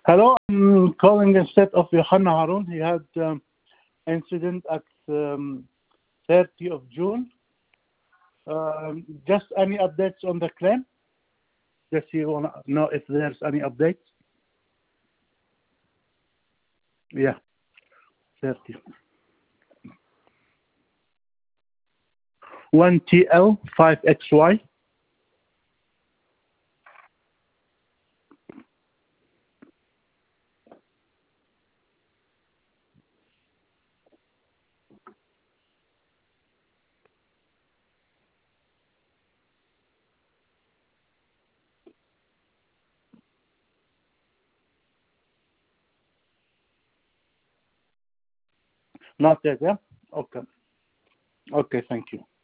Hello, I'm calling instead of Yohanna Harun. He had incident at 30 of June. Just any updates on the claim? Just you want to know if there's any updates? Yeah, 30. 1TL 5XY. Not yet, yeah? Okay. Okay, thank you.